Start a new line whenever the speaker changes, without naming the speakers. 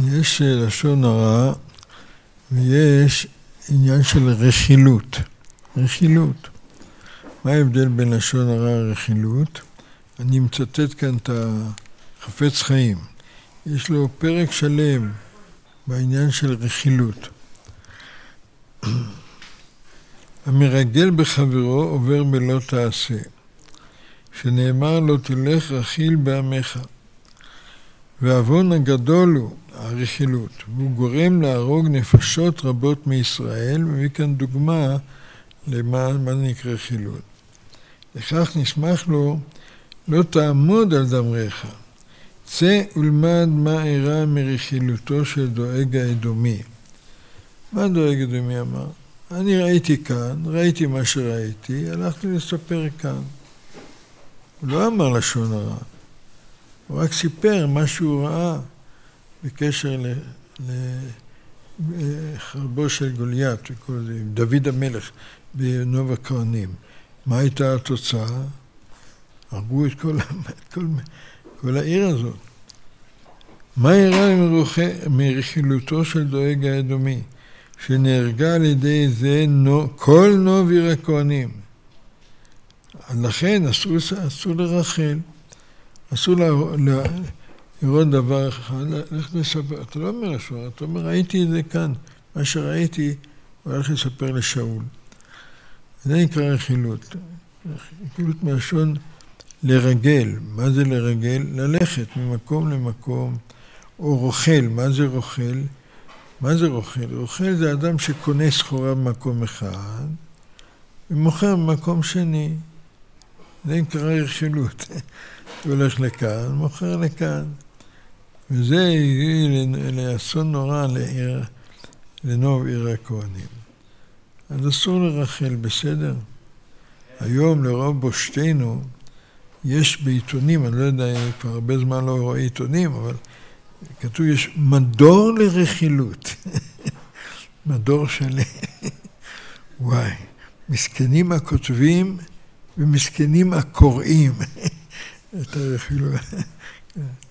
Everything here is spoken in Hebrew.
יש לשון הרע ויש עניין של רכילות. רכילות. מה ההבדל בין לשון הרע לרכילות? אני מצטט כאן את החפץ חיים. יש לו פרק שלם בעניין של רכילות. המרגל בחברו עובר בלא תעשה. שנאמר לו תלך רכיל בעמך. והעוון הגדול הוא הרכילות, והוא גורם להרוג נפשות רבות מישראל, מביא כאן דוגמה למה נקרא רכילות. לכך נשמח לו, לא תעמוד על דמריך. צא ולמד מה אירע מרכילותו של דואג האדומי. מה דואג האדומי אמר? אני ראיתי כאן, ראיתי מה שראיתי, הלכתי לספר כאן. הוא לא אמר לשון הרע. הוא רק סיפר מה שהוא ראה בקשר לחרבו של גוליית, דוד המלך בנוב הכהנים. מה הייתה התוצאה? הרגו את כל העיר הזאת. מה אירע מרכילותו של דואג האדומי, שנהרגה על ידי זה כל נוב עיר הכהנים. לכן אסור לרחל. אסור לראות דבר אחד, לך לספר, אתה לא אומר לשון, אתה אומר, ראיתי את זה כאן, מה שראיתי, הוא הולך לספר לשאול. זה נקרא רכילות. רכילות מלשון לרגל. מה זה לרגל? ללכת ממקום למקום, או רוכל. מה זה רוכל? מה זה רוכל? רוכל זה אדם שקונה סחורה במקום אחד, ומוכר במקום שני. זה נקרא רכילות. הוא הולך לכאן, מוכר לכאן. וזה הביא לאסון נורא לנוב עיר הכהנים. אז אסור לרחל, בסדר? היום לרוב בושתנו, יש בעיתונים, אני לא יודע, כבר הרבה זמן לא רואה עיתונים, אבל כתוב יש מדור לרכילות. מדור שלם. וואי, מסכנים הכותבים ומסכנים הקוראים. את הרכילות.